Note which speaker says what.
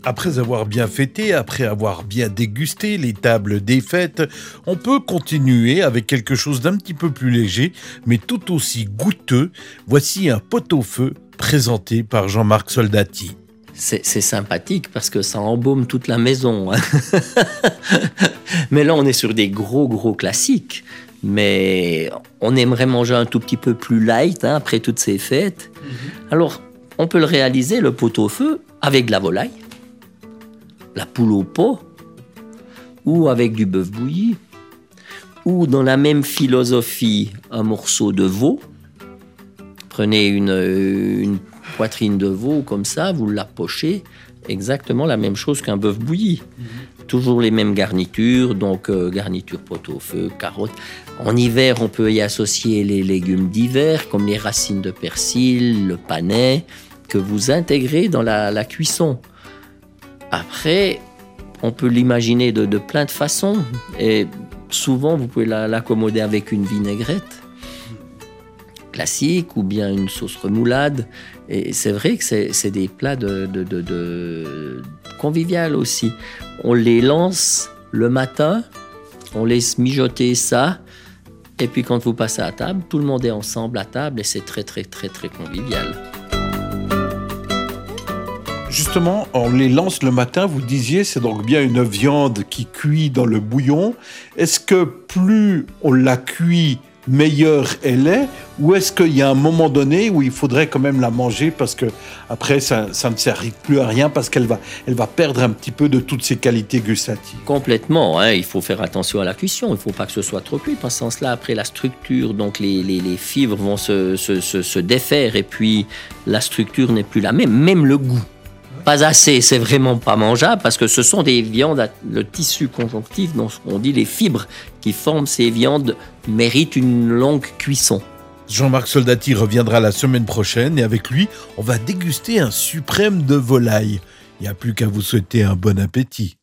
Speaker 1: Après avoir bien fêté, après avoir bien dégusté les tables des fêtes, on peut continuer avec quelque chose d'un petit peu plus léger, mais tout aussi goûteux. Voici un pot-au-feu présenté par Jean-Marc Soldati.
Speaker 2: C'est sympathique parce que ça embaume toute la maison. Mais là, on est sur des gros classiques. Mais on aimerait manger un tout petit peu plus light après toutes ces fêtes. Alors, on peut le réaliser, le pot-au-feu, avec de la volaille, la poule au pot, ou avec du bœuf bouilli, ou dans la même philosophie, un morceau de veau. Prenez une poitrine de veau comme ça, vous la pochez, exactement la même chose qu'un bœuf bouilli. Toujours les mêmes garnitures, donc garniture pot-au-feu, carottes. En hiver, on peut y associer les légumes d'hiver, comme les racines de persil, le panais, que vous intégrez dans la cuisson. Après, on peut l'imaginer de plein de façons. Et souvent, vous pouvez l'accommoder avec une vinaigrette classique ou bien une sauce remoulade. Et c'est vrai que c'est des plats de convivial aussi. On les lance le matin, on laisse mijoter ça, et puis quand vous passez à table, tout le monde est ensemble à table et c'est très convivial.
Speaker 1: Justement, on les lance le matin, vous disiez, c'est donc bien une viande qui cuit dans le bouillon. Est-ce que plus on la cuit, meilleure elle est, ou est-ce qu'il y a un moment donné où il faudrait quand même la manger parce que après ça ne sert plus à rien parce qu'elle va perdre un petit peu de toutes ses qualités gustatives?
Speaker 2: Complètement, il faut faire attention à la cuisson, il ne faut pas que ce soit trop cuit, parce que sans cela, après la structure, donc les fibres vont se défaire et puis la structure n'est plus la même, même le goût. Pas assez, c'est vraiment pas mangeable parce que ce sont des viandes, le tissu conjonctif, donc on dit les fibres qui forment ces viandes méritent une longue cuisson.
Speaker 1: Jean-Marc Soldati reviendra la semaine prochaine et avec lui, on va déguster un suprême de volaille. Il n'y a plus qu'à vous souhaiter un bon appétit.